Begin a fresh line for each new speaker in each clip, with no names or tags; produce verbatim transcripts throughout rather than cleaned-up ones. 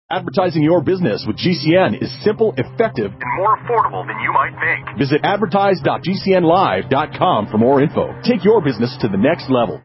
Advertising your business with G C N is simple, effective,
and more affordable than you might think.
Visit advertise dot g c n live dot com for more info. Take your business to the next level.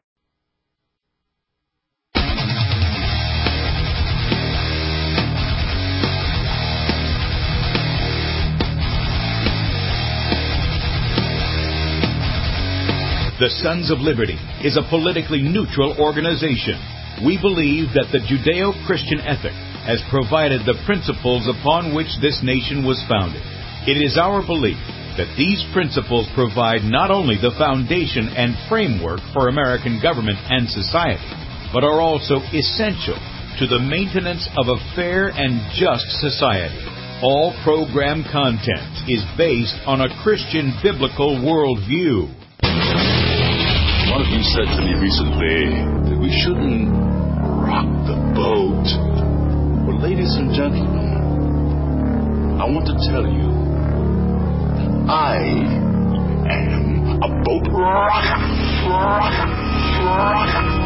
The Sons of Liberty is a politically neutral organization. We believe that the Judeo-Christian ethic has provided the principles upon which this nation was founded. It is our belief that these principles provide not only the foundation and framework for American government and society, but are also essential to the maintenance of a fair and just society. All program content is based on a Christian biblical worldview.
One of you said to me recently that we shouldn't rock the boat. Well, ladies and gentlemen, I want to tell you that I am a boat rocker, rocker, rocker.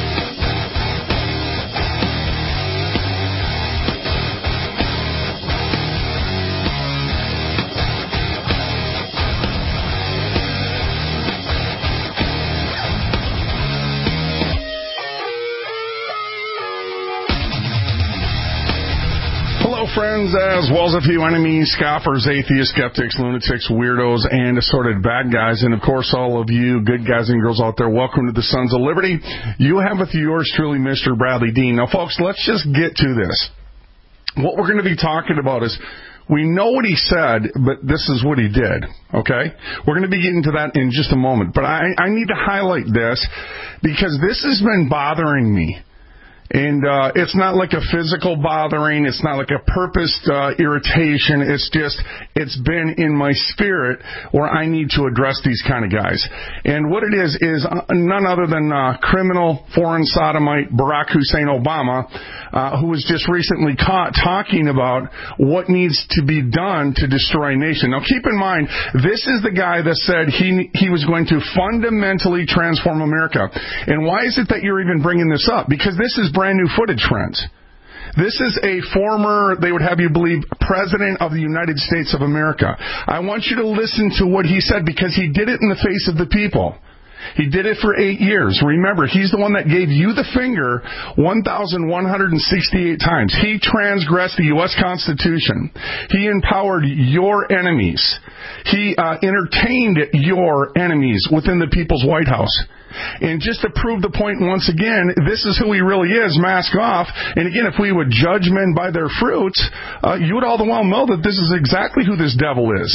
Friends, as well as a few enemies, scoffers, atheists, skeptics, lunatics, weirdos, and assorted bad guys. And, of course, all of you good guys and girls out there, welcome to the Sons of Liberty. You have with you yours truly, Mister Bradley Dean. Now, folks, let's just get to this. What we're going to be talking about is, we know what he said, but this is what he did, okay? We're going to be getting to that in just a moment. But I, I need to highlight this because this has been bothering me. And uh, it's not like a physical bothering. It's not like a purposed uh, irritation. It's just, it's been in my spirit where I need to address these kind of guys. And what it is, is none other than uh, criminal foreign sodomite Barack Hussein Obama, uh, who was just recently caught talking about what needs to be done to destroy a nation. Now, keep in mind, this is the guy that said he he was going to fundamentally transform America. And why is it that you're even bringing this up? Because this is brand new footage, friends. This is a former, they would have you believe, President of the United States of America. I want you to listen to what he said because he did it in the face of the people. He did it for eight years. Remember, he's the one that gave you the finger one thousand one hundred sixty-eight times. He transgressed the U S Constitution. He empowered your enemies. He uh, entertained your enemies within the People's White House. And just to prove the point once again, this is who he really is, mask off. And again, if we would judge men by their fruits, uh, you would all the while know that this is exactly who this devil is.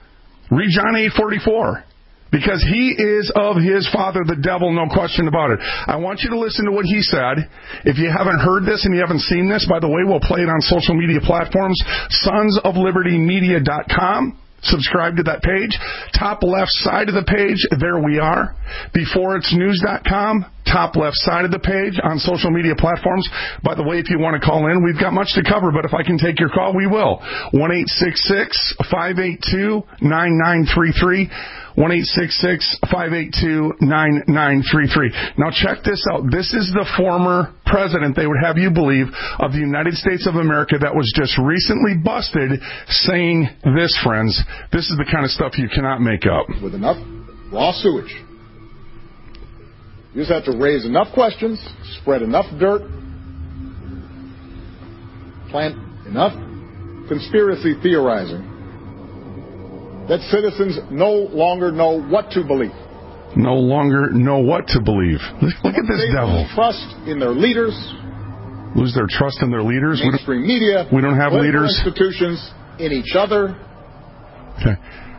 Read John eight forty-four. Because he is of his father, the devil, no question about it. I want you to listen to what he said. If you haven't heard this and you haven't seen this, by the way, we'll play it on social media platforms, sons of liberty media dot com. Subscribe to that page. Top left side of the page, there we are. before it's news dot com. Top left side of the page on social media platforms. By the way, if you want to call in, we've got much to cover, but if I can take your call, we will. one eight six six, five eight two, nine nine three three. one eight six six, five eight two, nine nine three three. Now check this out. This is the former president, they would have you believe, of the United States of America that was just recently busted saying this, friends. This is the kind of stuff you cannot make up.
With enough raw sewage. You just have to raise enough questions, spread enough dirt, plant enough conspiracy theorizing that citizens no longer know what to believe.
No longer know what to believe. Look at this
they
devil.
Lose trust in their leaders.
Lose their trust in their leaders?
Mainstream media.
We don't have leaders.
Institutions, in each other.
Okay.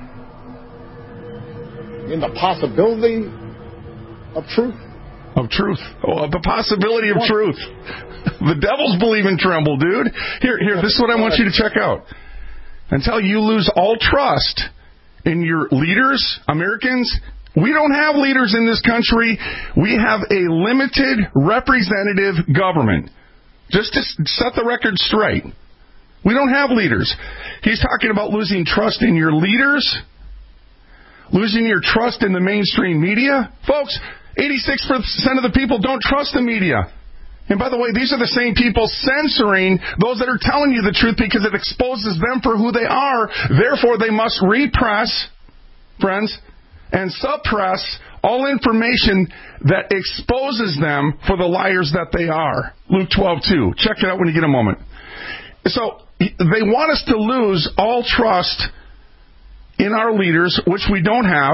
In the possibility of truth.
Of truth. Oh, the possibility of truth. The devils believe in tremble, dude. Here, here. This is what I want you to check out. Until you lose all trust in your leaders, Americans, we don't have leaders in this country. We have a limited representative government. Just to set the record straight. We don't have leaders. He's talking about losing trust in your leaders, losing your trust in the mainstream media. Folks, eighty-six percent of the people don't trust the media. And by the way, these are the same people censoring those that are telling you the truth because it exposes them for who they are. Therefore, they must repress, friends, and suppress all information that exposes them for the liars that they are. Luke twelve two. Check it out when you get a moment. So, they want us to lose all trust in our leaders, which we don't have.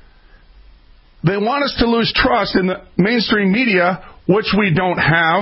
They want us to lose trust in the mainstream media, which we don't have.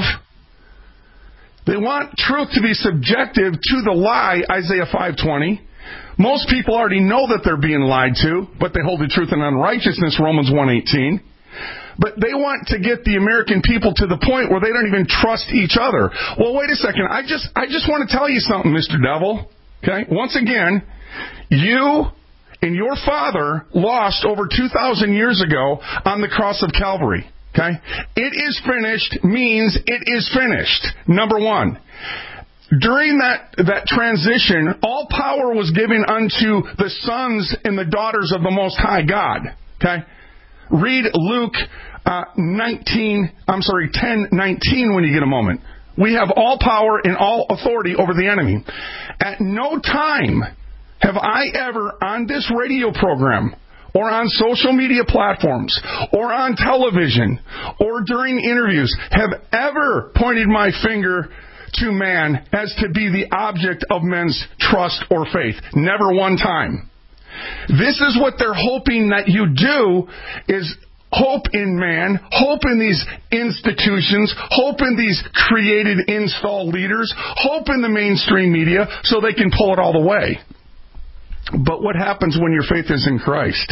They want truth to be subjective to the lie, Isaiah five twenty. Most people already know that they're being lied to, but they hold the truth in unrighteousness, Romans one eighteen. But they want to get the American people to the point where they don't even trust each other. Well, wait a second. I just I just want to tell you something, Mister Devil. Okay? Once again, you and your father lost over two thousand years ago on the cross of Calvary. Okay? It is finished means it is finished. Number one. During that, that transition, all power was given unto the sons and the daughters of the Most High God. Okay? Read Luke uh, nineteen, I'm sorry, ten nineteen when you get a moment. We have all power and all authority over the enemy. At no time have I ever on this radio program or on social media platforms or on television or during interviews have ever pointed my finger to man as to be the object of men's trust or faith. Never one time. This is what they're hoping that you do, is hope in man, hope in these institutions, hope in these created installed leaders, hope in the mainstream media so they can pull it all the way. But what happens when your faith is in Christ?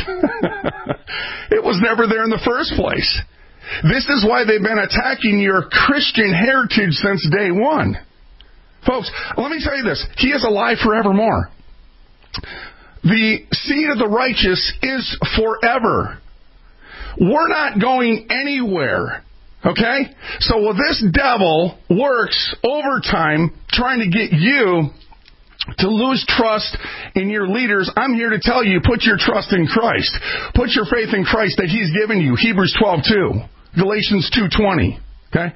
It was never there in the first place. This is why they've been attacking your Christian heritage since day one. Folks, let me tell you this. He is alive forevermore. The seed of the righteous is forever. We're not going anywhere. Okay? So well, this devil works overtime trying to get you to lose trust in your leaders. I'm here to tell you, put your trust in Christ. Put your faith in Christ that He's given you. Hebrews twelve two. Galatians two twenty. Okay?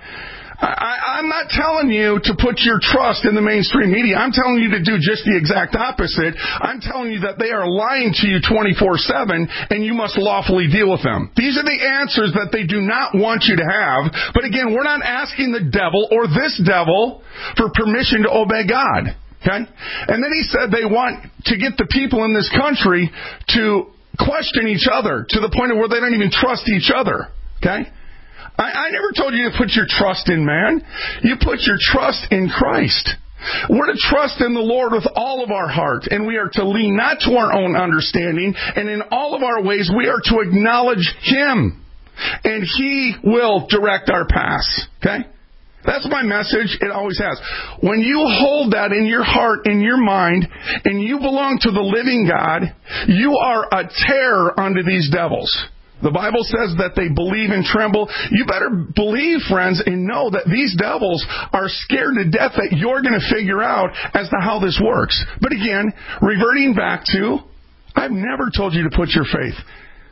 I, I'm not telling you to put your trust in the mainstream media. I'm telling you to do just the exact opposite. I'm telling you that they are lying to you twenty-four seven, and you must lawfully deal with them. These are the answers that they do not want you to have. But again, we're not asking the devil or this devil for permission to obey God. Okay? And then he said they want to get the people in this country to question each other to the point of where they don't even trust each other. Okay? I, I never told you to put your trust in man. You put your trust in Christ. We're to trust in the Lord with all of our heart, and we are to lean not to our own understanding, and in all of our ways we are to acknowledge Him, and He will direct our paths. Okay? That's my message. It always has. When you hold that in your heart, in your mind, and you belong to the living God, you are a terror unto these devils. The Bible says that they believe and tremble. You better believe, friends, and know that these devils are scared to death that you're going to figure out as to how this works. But again, reverting back to, I've never told you to put your faith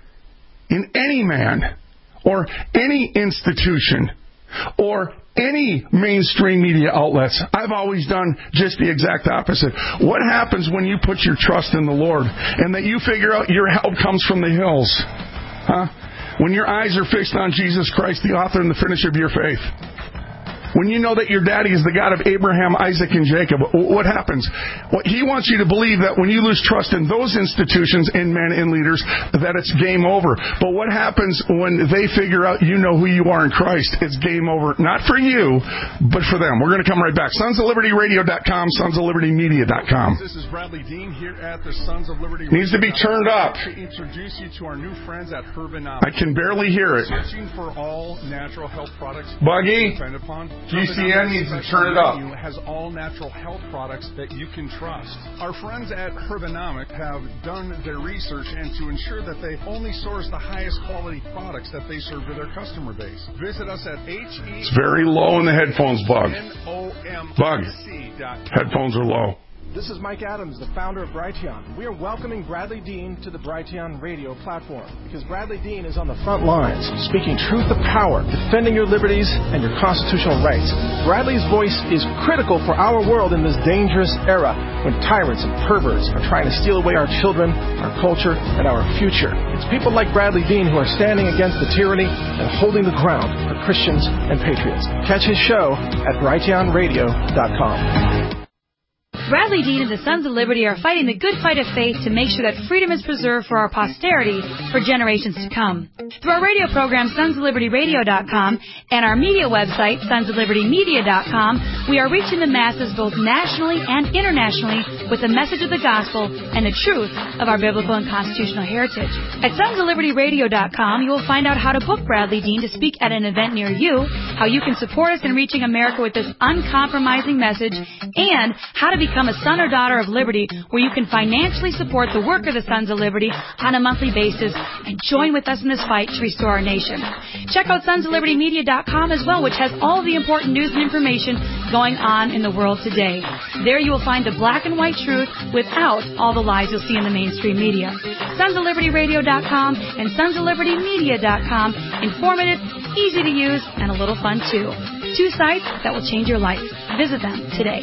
in any man or any institution or any mainstream media outlets. I've always done just the exact opposite. What happens when you put your trust in the Lord and that you figure out your help comes from the hills? Huh? When your eyes are fixed on Jesus Christ, the author and the finisher of your faith. When you know that your daddy is the God of Abraham, Isaac, and Jacob, what happens? Well, he wants you to believe that when you lose trust in those institutions and men and leaders, that it's game over. But what happens when they figure out you know who you are in Christ? It's game over, not for you, but for them. We're going to come right back. Sons of Liberty Radio dot com, Sons of Liberty Media dot com.
This is Bradley Dean here at the Sons of Liberty.
Needs to be turned up.
To introduce you to our new friends at Herbonomics.
I can barely hear it.
Searching for all natural health products.
Buggy.
Depend upon.
G C N needs to turn it up.
Has all natural health products that you can trust. Our friends at Herbonomics have done their research and to ensure that they only source the highest quality products that they serve to their customer base. Visit us at H E.
It's very low in the headphones, Bug.
N O M
Bug.
C dot com.
Headphones are low.
This is Mike Adams, the founder of Brighteon. We are welcoming Bradley Dean to the Brighteon radio platform because Bradley Dean is on the front lines, speaking truth to power, defending your liberties and your constitutional rights. Bradley's voice is critical for our world in this dangerous era when tyrants and perverts are trying to steal away our children, our culture, and our future. It's people like Bradley Dean who are standing against the tyranny and holding the ground for Christians and patriots. Catch his show at brighteon radio dot com.
Bradley Dean and the Sons of Liberty are fighting the good fight of faith to make sure that freedom is preserved for our posterity for generations to come. Through our radio program, sons of liberty radio dot com, and our media website, sons of liberty media dot com, we are reaching the masses both nationally and internationally with the message of the gospel and the truth of our biblical and constitutional heritage. At sons of liberty radio dot com, you will find out how to book Bradley Dean to speak at an event near you, how you can support us in reaching America with this uncompromising message, and how to become Become a son or daughter of liberty, where you can financially support the work of the Sons of Liberty on a monthly basis and join with us in this fight to restore our nation. Check out sons of liberty media dot com as well, which has all the important news and information going on in the world today. There you will find the black and white truth without all the lies you'll see in the mainstream media. sons of liberty radio dot com and sons of liberty media dot com. Informative, easy to use, and a little fun too. Two sites that will change your life. Visit them today.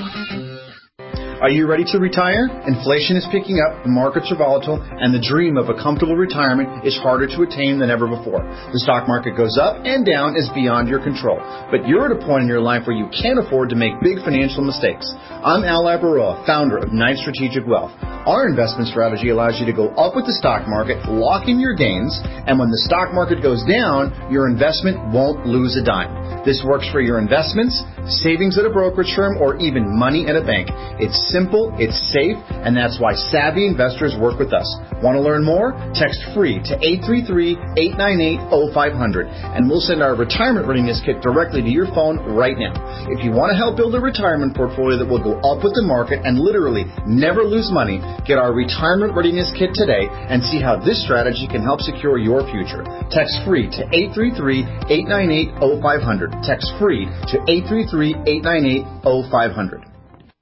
Are you ready to retire? Inflation is picking up, the markets are volatile, and the dream of a comfortable retirement is harder to attain than ever before. The stock market goes up and down is beyond your control. But you're at a point in your life where you can't afford to make big financial mistakes. I'm Al Labaroa, founder of Knight Strategic Wealth. Our investment strategy allows you to go up with the stock market, lock in your gains, and when the stock market goes down, your investment won't lose a dime. This works for your investments, savings at a brokerage firm, or even money at a bank. It's simple, it's safe, and that's why savvy investors work with us. Want to learn more? Text FREE to eight three three, eight nine eight, zero five zero zero, and we'll send our retirement readiness kit directly to your phone right now. If you want to help build a retirement portfolio that will go up with the market and literally never lose money, get our retirement readiness kit today and see how this strategy can help secure your future. Text FREE to eight three three, eight nine eight, zero five zero zero. Text FREE to eight three three, eight nine eight, zero five zero zero.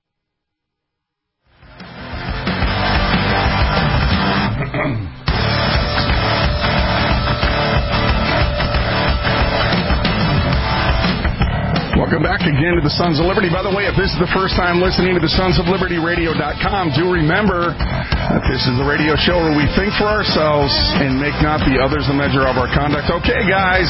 Welcome back again to the Sons of Liberty. By the way, if this is the first time listening to the sons of liberty radio dot com, do remember that this is the radio show where we think for ourselves and make not the others the measure of our conduct. Okay, guys.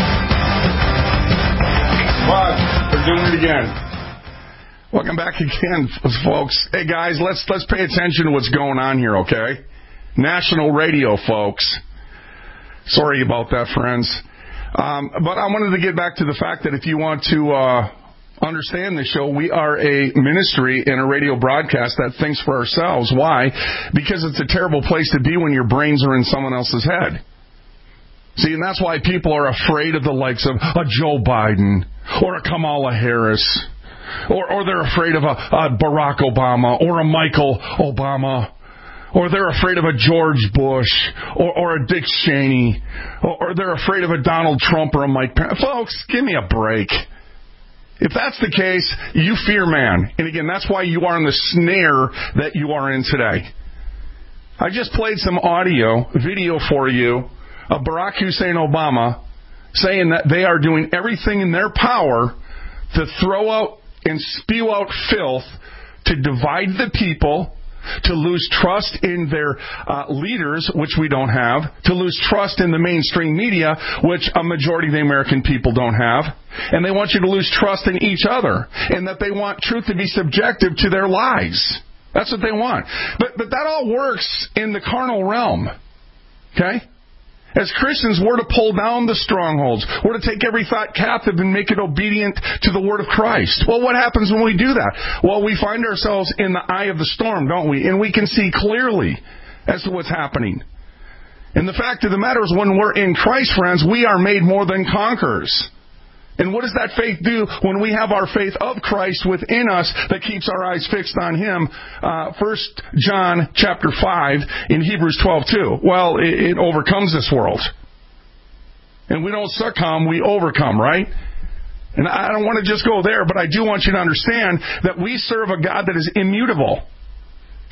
But we're doing it again. Welcome back again, folks. Hey, guys, let's let's pay attention to what's going on here, okay? National radio, folks. Sorry about that, friends. Um, but I wanted to get back to the fact that if you want to uh, understand the show, we are a ministry and a radio broadcast that thinks for ourselves. Why? Because it's a terrible place to be when your brains are in someone else's head. See, and that's why people are afraid of the likes of a Joe Biden or a Kamala Harris, or, or they're afraid of a, a Barack Obama or a Michael Obama. Or they're afraid of a George Bush, or, or a Dick Cheney, or, or they're afraid of a Donald Trump or a Mike Pence. Folks, give me a break. If that's the case, you fear man. And again, that's why you are in the snare that you are in today. I just played some audio, video for you of Barack Hussein Obama saying that they are doing everything in their power to throw out and spew out filth, to divide the people, to lose trust in their uh, leaders, which we don't have, to lose trust in the mainstream media, which a majority of the American people don't have, and they want you to lose trust in each other, and that they want truth to be subjective to their lies. That's what they want. But but that all works in the carnal realm, okay? As Christians, we're to pull down the strongholds. We're to take every thought captive and make it obedient to the Word of Christ. Well, what happens when we do that? Well, we find ourselves in the eye of the storm, don't we? And we can see clearly as to what's happening. And the fact of the matter is, when we're in Christ, friends, we are made more than conquerors. And what does that faith do when we have our faith of Christ within us that keeps our eyes fixed on Him? Uh, First John chapter five in Hebrews twelve two. Well, it, it overcomes this world. And we don't succumb, we overcome, right? And I don't want to just go there, but I do want you to understand that we serve a God that is immutable.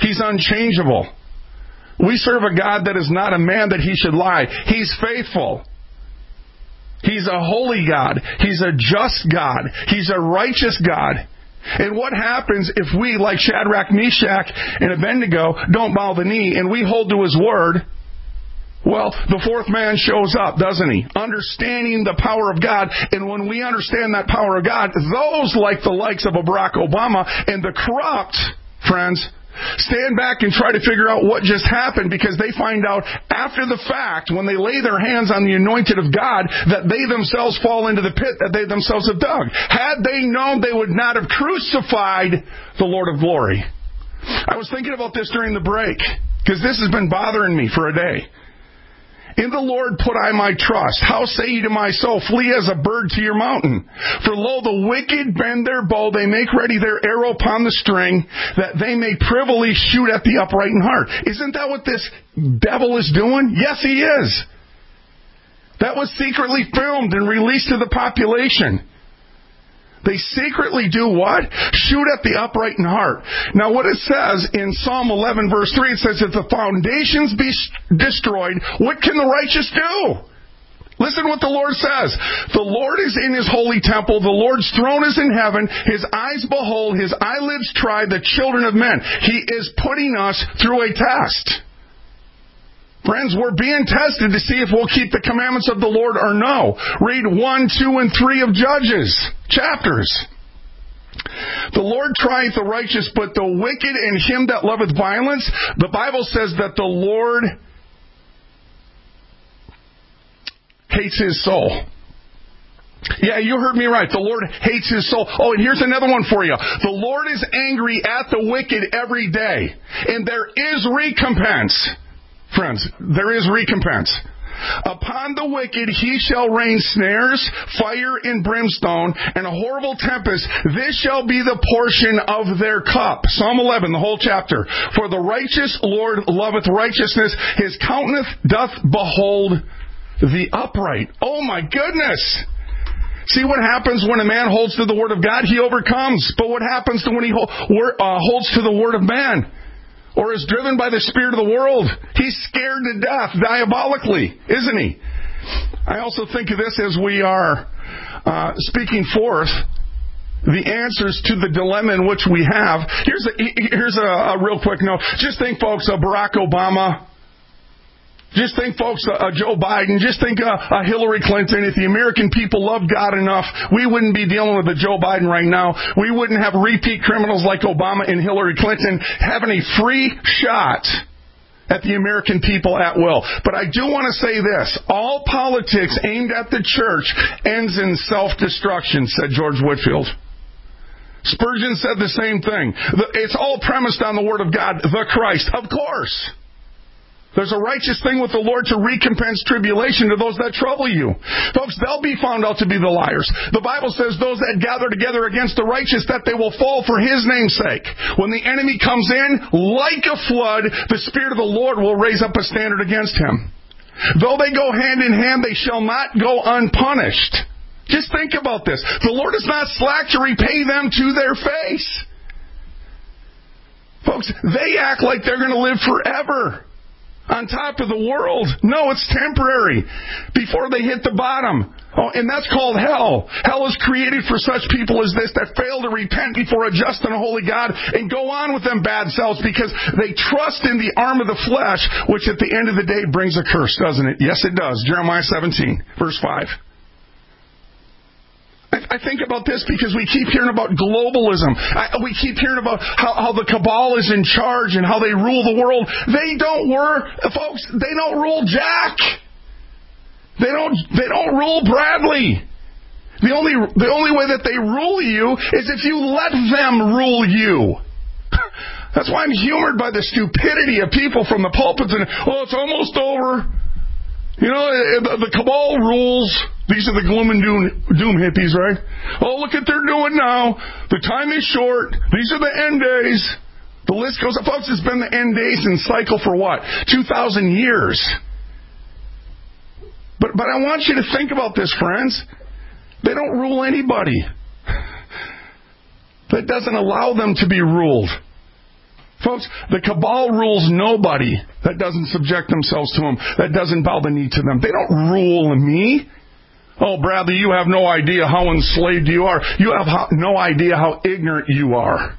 He's unchangeable. We serve a God that is not a man that he should lie. He's faithful. He's a holy God. He's a just God. He's a righteous God. And what happens if we, like Shadrach, Meshach, and Abednego, don't bow the knee and we hold to his word? Well, the fourth man shows up, doesn't he? Understanding the power of God. And when we understand that power of God, those like the likes of a Barack Obama and the corrupt, friends, stand back and try to figure out what just happened, because they find out after the fact, when they lay their hands on the anointed of God, that they themselves fall into the pit that they themselves have dug. Had they known, they would not have crucified the Lord of glory. I was thinking about this during the break, because this has been bothering me for a day. In the Lord put I my trust. How say ye to my soul, flee as a bird to your mountain? For lo, the wicked bend their bow, they make ready their arrow upon the string, that they may privily shoot at the upright in heart. Isn't that what this devil is doing? Yes, he is. That was secretly filmed and released to the population. They secretly do what? Shoot at the upright in heart. Now what it says in Psalm eleven verse three, it says, if the foundations be destroyed, what can the righteous do? Listen what the Lord says. The Lord is in his holy temple. The Lord's throne is in heaven. His eyes behold, his eyelids try the children of men. He is putting us through a test. Friends, we're being tested to see if we'll keep the commandments of the Lord or no. Read one, two, and three of Judges chapters. The Lord trieth the righteous, but the wicked and him that loveth violence. The Bible says that the Lord hates his soul. Yeah, you heard me right. The Lord hates his soul. Oh, and here's another one for you. The Lord is angry at the wicked every day, and there is recompense. Friends, there is recompense. Upon the wicked he shall rain snares, fire and brimstone, and a horrible tempest. This shall be the portion of their cup. Psalm eleven, the whole chapter. For the righteous Lord loveth righteousness. His countenance doth behold the upright. Oh my goodness! See what happens when a man holds to the word of God? He overcomes. But what happens to when he holds to the word of man? Or is driven by the spirit of the world? He's scared to death, diabolically, isn't he? I also think of this as we are uh, speaking forth the answers to the dilemma in which we have. Here's a, here's a, a real quick note. Just think, folks, of Barack Obama. Just think, folks, uh, Joe Biden. Just think uh, uh, Hillary Clinton. If the American people loved God enough, we wouldn't be dealing with a Joe Biden right now. We wouldn't have repeat criminals like Obama and Hillary Clinton having a free shot at the American people at will. But I do want to say this. All politics aimed at the church ends in self-destruction, said George Whitefield. Spurgeon said the same thing. It's all premised on the Word of God, the Christ. Of course. There's a righteous thing with the Lord to recompense tribulation to those that trouble you. Folks, they'll be found out to be the liars. The Bible says those that gather together against the righteous, that they will fall for his name's sake. When the enemy comes in, like a flood, the Spirit of the Lord will raise up a standard against him. Though they go hand in hand, they shall not go unpunished. Just think about this. The Lord is not slack to repay them to their face. Folks, they act like they're going to live forever on top of the world. No, it's temporary before they hit the bottom. Oh, and that's called hell. Hell is created for such people as this that fail to repent before a just and a holy God and go on with them bad selves because they trust in the arm of the flesh, which at the end of the day brings a curse, doesn't it? Yes, it does. Jeremiah seventeen, verse five. I think about this because we keep hearing about globalism. I, we keep hearing about how, how the cabal is in charge and how they rule the world. They don't work, folks. They don't rule Jack. They don't. They don't rule Bradley. The only the only way that they rule you is if you let them rule you. That's why I'm humored by the stupidity of people from the pulpits and oh, it's almost over. You know, the cabal rules. These are the gloom and doom, doom hippies, right? Oh, look what they're doing now. The time is short. These are the end days. The list goes up. Folks, it's been the end days and cycle for what? two thousand years. But, but I want you to think about this, friends. They don't rule anybody. That doesn't allow them to be ruled. Folks, the cabal rules nobody that doesn't subject themselves to them, that doesn't bow the knee to them. They don't rule me. Oh, Bradley, you have no idea how enslaved you are. You have how, no idea how ignorant you are.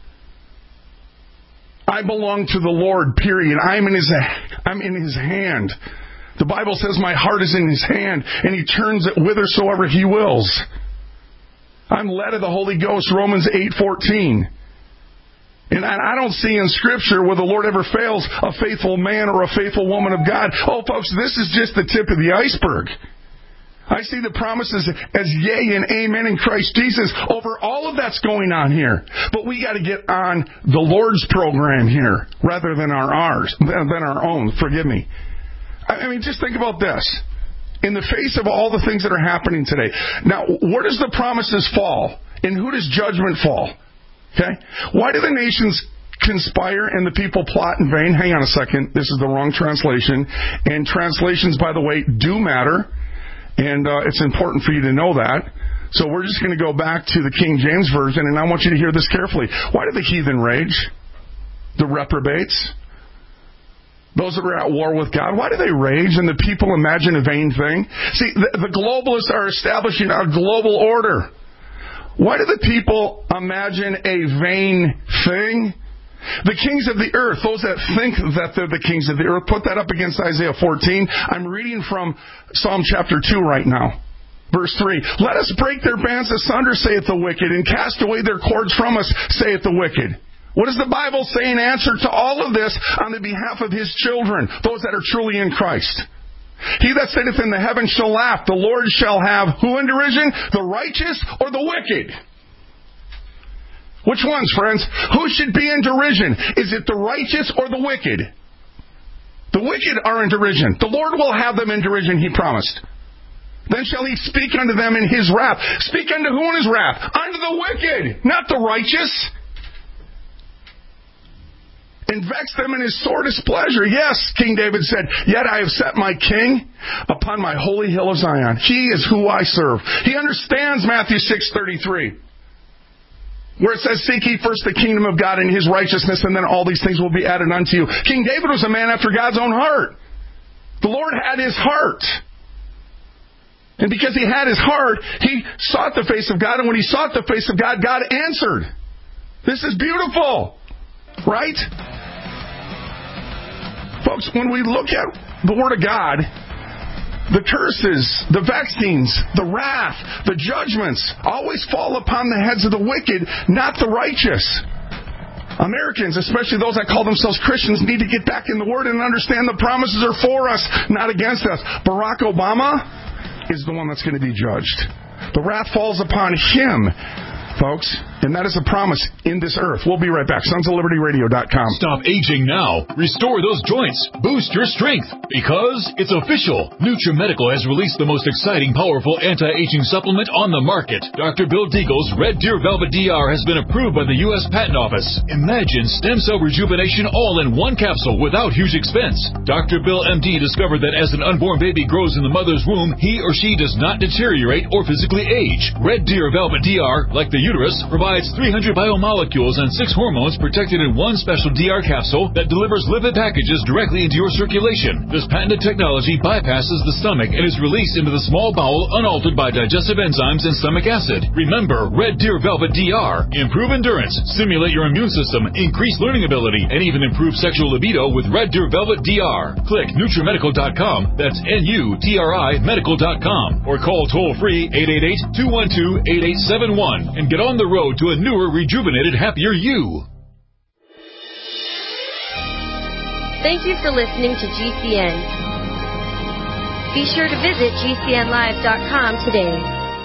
I belong to the Lord, period. I'm in His, I'm in His hand. The Bible says my heart is in His hand, and He turns it whithersoever He wills. I'm led of the Holy Ghost, Romans eight fourteen. And I don't see in Scripture where the Lord ever fails a faithful man or a faithful woman of God. Oh, folks, this is just the tip of the iceberg. I see the promises as yea and amen in Christ Jesus over all of that's going on here. But we got to get on the Lord's program here rather than our ours, than our own. Forgive me. I mean, just think about this. In the face of all the things that are happening today. Now, where does the promises fall? And who does judgment fall? Okay? Why do the nations conspire and the people plot in vain? Hang on a second. This is the wrong translation. And translations, by the way, do matter. And uh, it's important for you to know that. So we're just going to go back to the King James Version, and I want you to hear this carefully. Why do the heathen rage? The reprobates? Those that are at war with God, why do they rage and the people imagine a vain thing? See, the, the globalists are establishing a global order. Why do the people imagine a vain thing? The kings of the earth, those that think that they're the kings of the earth, put that up against Isaiah fourteen. I'm reading from Psalm chapter two right now. Verse three. Let us break their bands asunder, saith the wicked, and cast away their cords from us, saith the wicked. What does the Bible say in answer to all of this on the behalf of His children, those that are truly in Christ? He that sitteth in the heavens shall laugh. The Lord shall have who in derision? The righteous or the wicked? Which ones, friends? Who should be in derision? Is it the righteous or the wicked? The wicked are in derision. The Lord will have them in derision, He promised. Then shall He speak unto them in His wrath. Speak unto who in His wrath? Unto the wicked, not the righteous. And vex them in His sore displeasure. Yes, King David said, yet I have set my king upon my holy hill of Zion. He is who I serve. He understands Matthew six thirty-three. Where it says, seek ye first the kingdom of God and His righteousness, and then all these things will be added unto you. King David was a man after God's own heart. The Lord had his heart. And because he had his heart, he sought the face of God, and when he sought the face of God, God answered. This is beautiful. Right? Folks, when we look at the Word of God, the curses, the vexings, the wrath, the judgments always fall upon the heads of the wicked, not the righteous. Americans, especially those that call themselves Christians, need to get back in the Word and understand the promises are for us, not against us. Barack Obama is the one that's going to be judged. The wrath falls upon him, folks, and that is a promise in this earth. We'll be right back. Sons of Liberty Radio dot com.
Stop aging now. Restore those joints. Boost your strength. Because it's official. NutriMedical has released the most exciting, powerful anti-aging supplement on the market. Doctor Bill Deagle's Red Deer Velvet D R has been approved by the U S Patent Office. Imagine stem cell rejuvenation all in one capsule without huge expense. Doctor Bill M D discovered that as an unborn baby grows in the mother's womb, he or she does not deteriorate or physically age. Red Deer Velvet D R, like the uterus, provides three hundred biomolecules and six hormones protected in one special D R capsule that delivers lipid packages directly into your circulation. This patented technology bypasses the stomach and is released into the small bowel unaltered by digestive enzymes and stomach acid. Remember, Red Deer Velvet D R. Improve endurance, stimulate your immune system, increase learning ability, and even improve sexual libido with Red Deer Velvet D R. Click NutriMedical dot com. That's N U T R I Medical dot com. Or call toll-free eight eight eight, two one two, eight eight seven one and get on the road to a newer, rejuvenated, happier you.
Thank you for listening to G C N. Be sure to visit G C N live dot com today.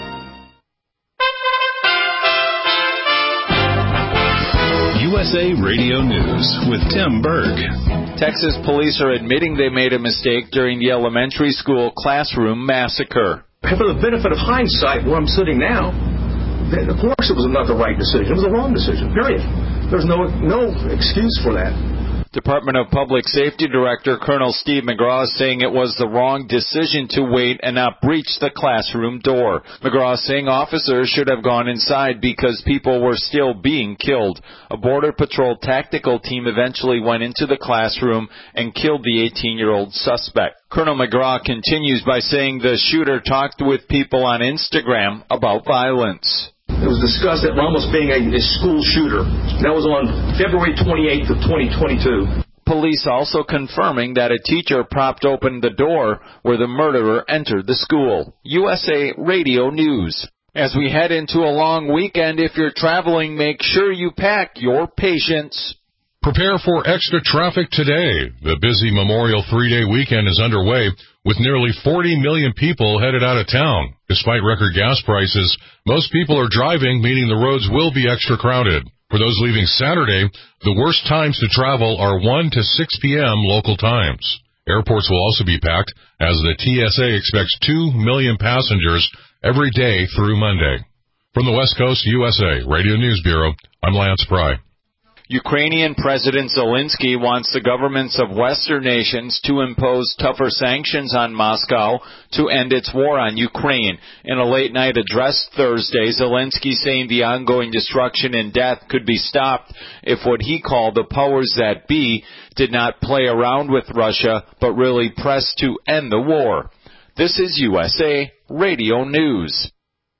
U S A Radio News with Tim Berg.
Texas police are admitting they made a mistake during the elementary school classroom massacre.
For the benefit of hindsight, where I'm sitting now, of course it was not the right decision. It was the wrong decision, period. There's no no excuse for that.
Department of Public Safety Director Colonel Steve McGraw saying it was the wrong decision to wait and not breach the classroom door. McGraw saying officers should have gone inside because people were still being killed. A Border Patrol tactical team eventually went into the classroom and killed the eighteen-year-old suspect. Colonel McGraw continues by saying the shooter talked with people on Instagram about violence.
It was discussed at Ramos being a, a school shooter. That was on February twenty-eighth of twenty twenty-two.
Police also confirming that a teacher propped open the door where the murderer entered the school. U S A Radio News. As we head into a long weekend, if you're traveling, make sure you pack your patience.
Prepare for extra traffic today. The busy Memorial three-day weekend is underway, with nearly forty million people headed out of town. Despite record gas prices, most people are driving, meaning the roads will be extra crowded. For those leaving Saturday, the worst times to travel are one to six p.m. local times. Airports will also be packed, as the T S A expects two million passengers every day through Monday. From the West Coast, U S A Radio News Bureau, I'm Lance Pry.
Ukrainian President Zelensky wants the governments of Western nations to impose tougher sanctions on Moscow to end its war on Ukraine. In a late-night address Thursday, Zelensky saying the ongoing destruction and death could be stopped if what he called the powers that be did not play around with Russia, but really press to end the war. This is U S A Radio News.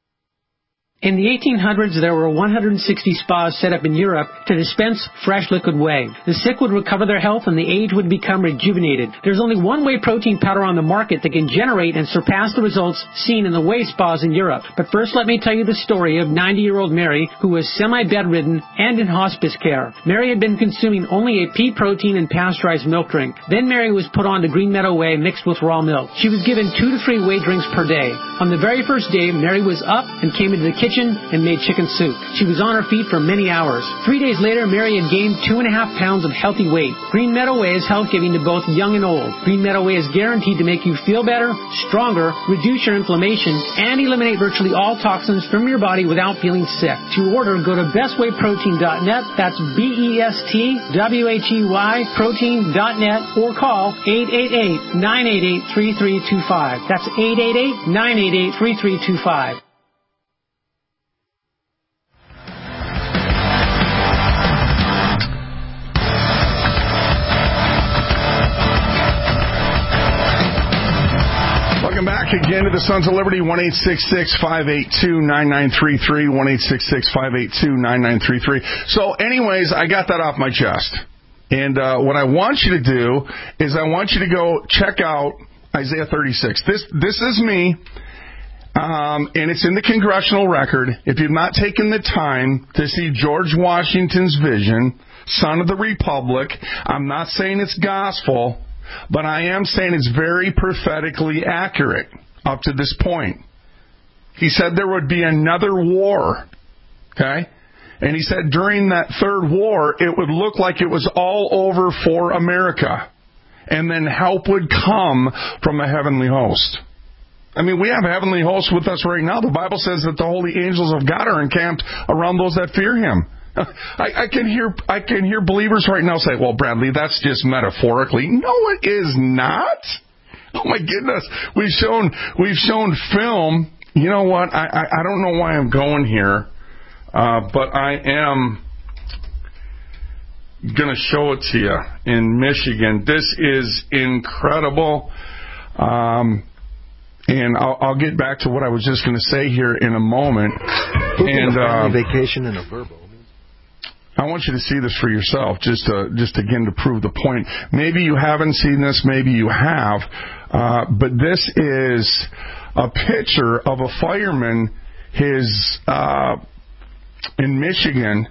In the eighteen hundreds, there were one hundred sixty spas set up in Europe to dispense fresh liquid whey. The sick would recover their health and the aged would become rejuvenated. There's only one whey protein powder on the market that can generate and surpass the results seen in the whey spas in Europe. But first, let me tell you the story of ninety-year-old Mary, who was semi-bedridden and in hospice care. Mary had been consuming only a pea protein and pasteurized milk drink. Then Mary was put on to Green Meadow Whey mixed with raw milk. She was given two to three whey drinks per day. On the very first day, Mary was up and came into the kitchen and made chicken soup. She was on her feet for many hours. Three days later, Mary had gained two and a half pounds of healthy weight. Green Meadow Whey is health-giving to both young and old. Green Meadow Whey is guaranteed to make you feel better, stronger, reduce your inflammation, and eliminate virtually all toxins from your body without feeling sick. To order, go to best way protein dot net. That's B E S T W H E Y protein dot net or call eight eight eight, nine eight eight, three three two five. That's eight eight eight, nine eight eight, three three two five.
Welcome back again to the Sons of Liberty, one eight six six, five eight two, nine nine three three, one eight six six, five eight two, nine nine three three. So anyways, I got that off my chest. And uh, what I want you to do is I want you to go check out Isaiah thirty-six. This this is me, um, and it's in the Congressional Record. If you've not taken the time to see George Washington's vision, Son of the Republic, I'm not saying it's gospel, but I am saying it's very prophetically accurate up to this point. He said there would be another war, okay? And he said during that third war, it would look like it was all over for America. And then help would come from a heavenly host. I mean, we have a heavenly host with us right now. The Bible says that the holy angels of God are encamped around those that fear Him. I, I can hear I can hear believers right now say, well, Bradley, that's just metaphorically. No, it is not. Oh, my goodness. We've shown we've shown film. You know what? I, I, I don't know why I'm going here, uh, but I am going to show it to you in Michigan. This is incredible. Um, and I'll, I'll get back to what I was just going to say here in a moment. And
uh, vacation and a verbo.
I want you to see this for yourself, just to, just again to prove the point. Maybe you haven't seen this, maybe you have, uh, but this is a picture of a fireman. His uh, in Michigan,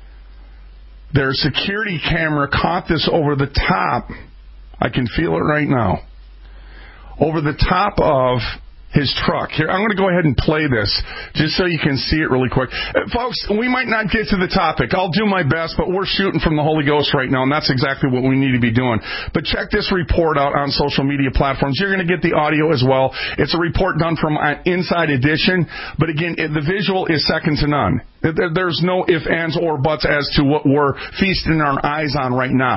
their security camera caught this over the top. I can feel it right now. Over the top of his truck. Here, I'm going to go ahead and play this just so you can see it really quick. Uh, folks, we might not get to the topic. I'll do my best, but we're shooting from the Holy Ghost right now, and that's exactly what we need to be doing. But check this report out on social media platforms. You're going to get the audio as well. It's a report done from Inside Edition, but again, it, the visual is second to none. There's no ifs, ands, or buts as to what we're feasting our eyes on right now.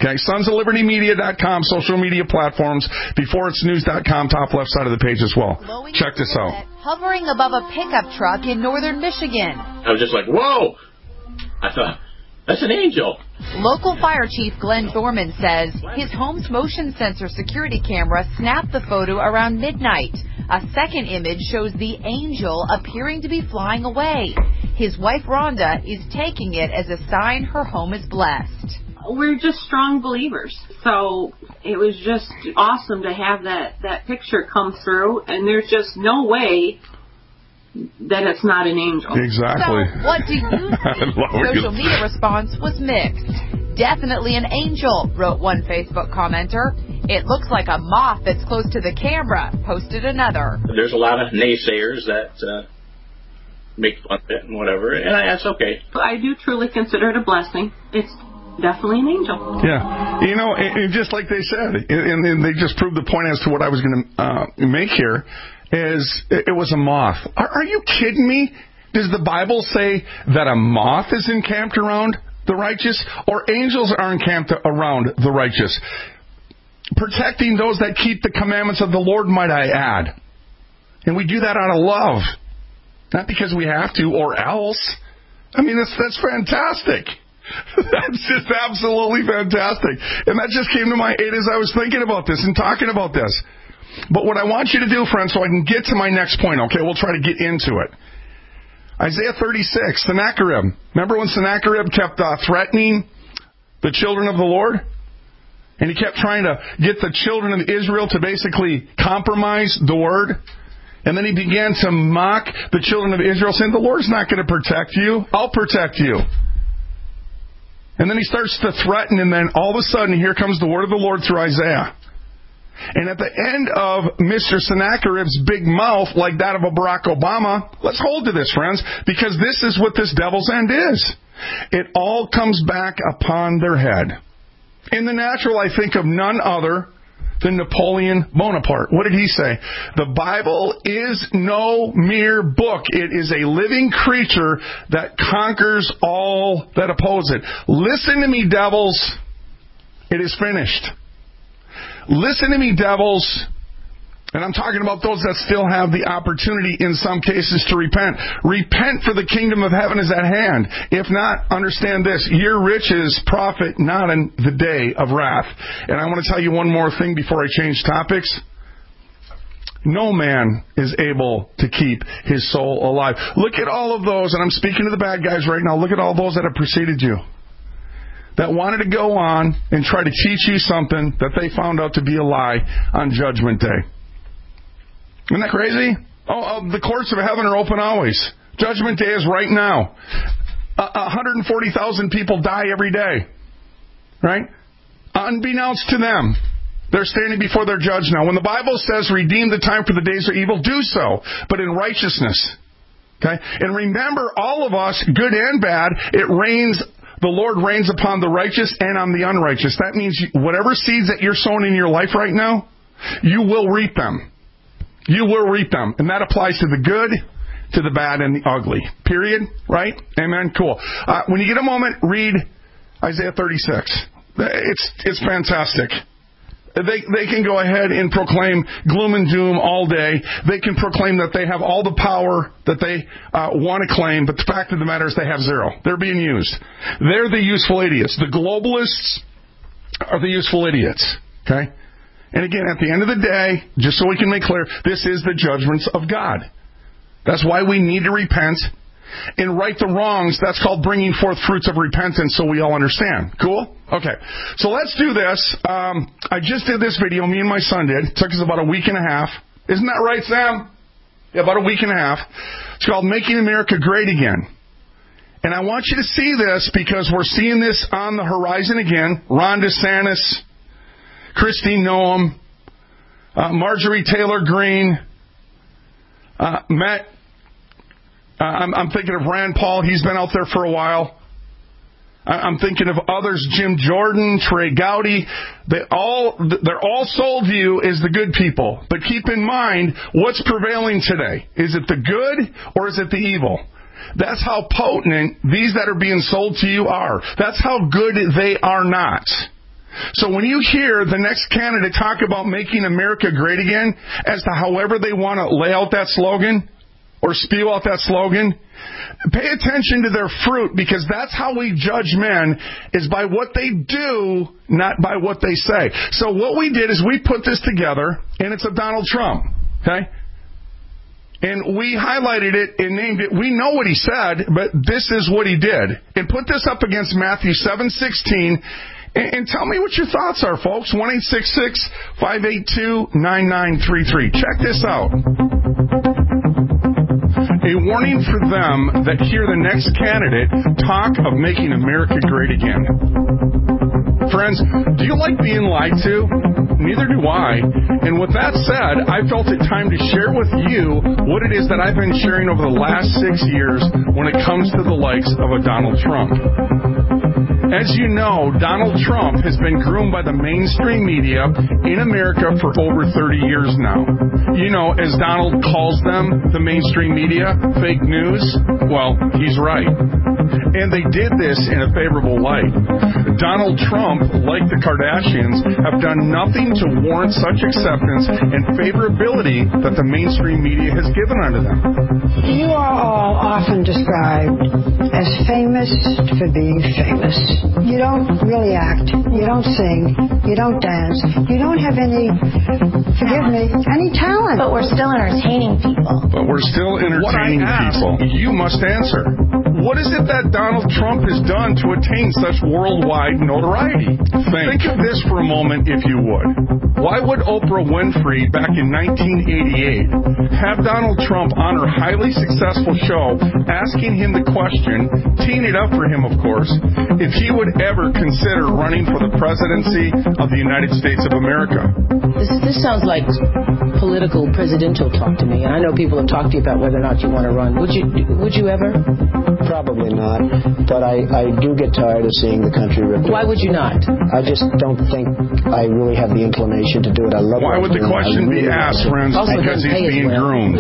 Okay, sons of liberty media dot com, social media platforms, before it's news dot com, top left side of the page as well. Check this out.
Hovering above a pickup truck in northern Michigan.
I was just like, whoa! I thought, that's an angel.
Local fire chief Glenn Thorman says his home's motion sensor security camera snapped the photo around midnight. A second image shows the angel appearing to be flying away. His wife Rhonda is taking it as a sign her home is blessed.
We're just strong believers, so it was just awesome to have that, that picture come through, and there's just no way that it's not an angel.
Exactly.
So, what do you think? Social media response was mixed. Definitely an angel, wrote one Facebook commenter. It looks like a moth that's close to the camera, posted another.
There's a lot of naysayers that uh, make fun of it and whatever, and that's okay.
I do truly consider it a blessing. It's definitely an angel.
Yeah. You know, and, and just like they said, and, and they just proved the point as to what I was going to uh, make here, is it, it was a moth. Are, are you kidding me? Does the Bible say that a moth is encamped around the righteous, or angels are encamped around the righteous? Protecting those that keep the commandments of the Lord, might I add. And we do that out of love. Not because we have to, or else. I mean, that's that's fantastic. That's just absolutely fantastic. And that just came to my aid as I was thinking about this and talking about this. But what I want you to do, friends, so I can get to my next point, okay? We'll try to get into it. Isaiah thirty-six, Sennacherib. Remember when Sennacherib kept uh, threatening the children of the Lord? And he kept trying to get the children of Israel to basically compromise the word. And then he began to mock the children of Israel, saying, the Lord's not going to protect you. I'll protect you. And then he starts to threaten, and then all of a sudden, here comes the word of the Lord through Isaiah. And at the end of Mister Sennacherib's big mouth, like that of a Barack Obama, let's hold to this, friends, because this is what this devil's end is. It all comes back upon their head. In the natural, I think of none other than Napoleon Bonaparte. What did he say? The Bible is no mere book. It is a living creature that conquers all that oppose it. Listen to me, devils. It is finished. Listen to me, devils. And I'm talking about those that still have the opportunity in some cases to repent. Repent, for the kingdom of heaven is at hand. If not, understand this. Your riches profit not in the day of wrath. And I want to tell you one more thing before I change topics. No man is able to keep his soul alive. Look at all of those, and I'm speaking to the bad guys right now. Look at all those that have preceded you, that wanted to go on and try to teach you something that they found out to be a lie on Judgment Day. Isn't that crazy? Oh, oh, the courts of heaven are open always. Judgment Day is right now. Uh, one hundred forty thousand people die every day. Right? Unbeknownst to them, they're standing before their judge now. When the Bible says, redeem the time for the days are evil, do so, but in righteousness. Okay? And remember, all of us, good and bad, it rains. The Lord reigns upon the righteous and on the unrighteous. That means whatever seeds that you're sowing in your life right now, you will reap them. You will reap them. And that applies to the good, to the bad, and the ugly. Period. Right? Amen? Cool. Uh, when you get a moment, read Isaiah thirty-six. It's it's fantastic. They they can go ahead and proclaim gloom and doom all day. They can proclaim that they have all the power that they uh, want to claim, but the fact of the matter is they have zero. They're being used. They're the useful idiots. The globalists are the useful idiots. Okay? And again, at the end of the day, just so we can make clear, this is the judgments of God. That's why we need to repent and right the wrongs. That's called bringing forth fruits of repentance, so we all understand. Cool? Okay. So let's do this. Um, I just did this video, me and my son did. It took us about a week and a half. Isn't that right, Sam? Yeah, about a week and a half. It's called Making America Great Again. And I want you to see this because we're seeing this on the horizon again. Ron DeSantis, Kristi Noem, uh, Marjorie Taylor Greene, uh, Matt, uh, I'm, I'm thinking of Rand Paul. He's been out there for a while. I, I'm thinking of others, Jim Jordan, Trey Gowdy. They all, they're all sold to you as the good people. But keep in mind, what's prevailing today? Is it the good or is it the evil? That's how potent these that are being sold to you are. That's how good they are not. So when you hear the next candidate talk about making America great again, as to however they want to lay out that slogan or spew out that slogan, pay attention to their fruit, because that's how we judge men, is by what they do, not by what they say. So what we did is we put this together, and it's of Donald Trump, okay? And we highlighted it and named it. We know what he said, but this is what he did. And put this up against Matthew seven sixteen, and, and tell me what your thoughts are, folks. one eight six six, five eight two, nine nine three three. Check this out. A warning for them that hear the next candidate talk of making America great again. Friends, do you like being lied to? Neither do I. And with that said, I felt it time to share with you what it is that I've been sharing over the last six years when it comes to the likes of a Donald Trump. As you know, Donald Trump has been groomed by the mainstream media in America for over thirty years now. You know, as Donald calls them, the mainstream media, fake news, well, he's right. And they did this in a favorable light. Donald Trump, like the Kardashians, have done nothing to warrant such acceptance and favorability that the mainstream media has given unto them.
You are all often described as famous for being famous. You don't really act, you don't sing, you don't dance, you don't have any, forgive me, any talent.
But we're still entertaining people.
But we're still entertaining people. You must answer. What is it that Donald Trump has done to attain such worldwide notoriety? Think. Think of this for a moment, if you would. Why would Oprah Winfrey, back in nineteen eighty-eight, have Donald Trump on her highly successful show, asking him the question, teeing it up for him, of course, if he would ever consider running for the presidency of the United States of America?
This, this sounds like political presidential talk to me, and I know people have talked to you about whether or not you want to run. Would you? Would you ever?
Probably not, but I, I do get tired of seeing the country ripped.
Why would you not?
I just don't think I really have the inclination to do it. I love.
Why would the question really be asked, friends? Because he's being groomed.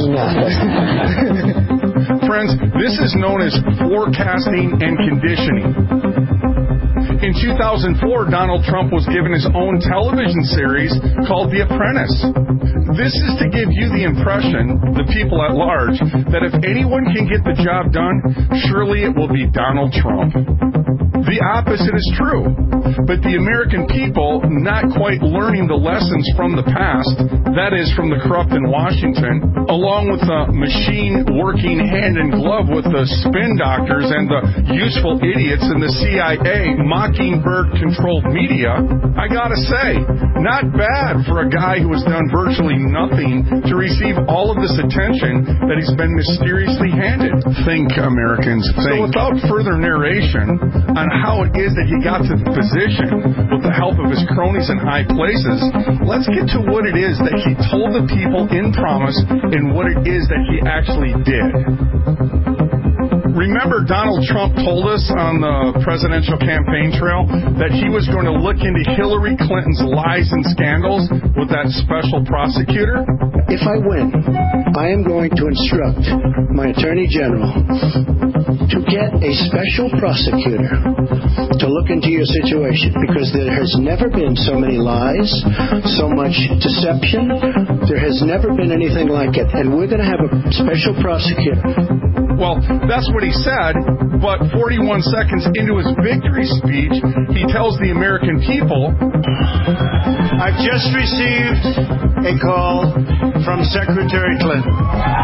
Friends, this is known as forecasting and conditioning. In two thousand four, Donald Trump was given his own television series called The Apprentice. This is to give you the impression, the people at large, that if anyone can get the job done, surely it will be Donald Trump. The opposite is true. But the American people, not quite learning the lessons from the past, that is, from the corrupt in Washington, along with the machine working hand in glove with the spin doctors and the useful idiots in the C I A Mockingbird-controlled media, I gotta say, not bad for a guy who has done virtually nothing to receive all of this attention that he's been mysteriously handed. Think, Americans, think. So without further narration on how it is that he got to the position with the help of his cronies in high places, let's get to what it is that he told the people in promise and what it is that he actually did. Remember, Donald Trump told us on the presidential campaign trail that he was going to look into Hillary Clinton's lies and scandals with that special prosecutor?
If I win, I am going to instruct my Attorney General to get a special prosecutor to look into your situation, because there has never been so many lies, so much deception. There has never been anything like it, and we're going to have a special prosecutor.
Well, that's what he said, but forty-one seconds into his victory speech, he tells the American people,
I've just received a call from Secretary Clinton.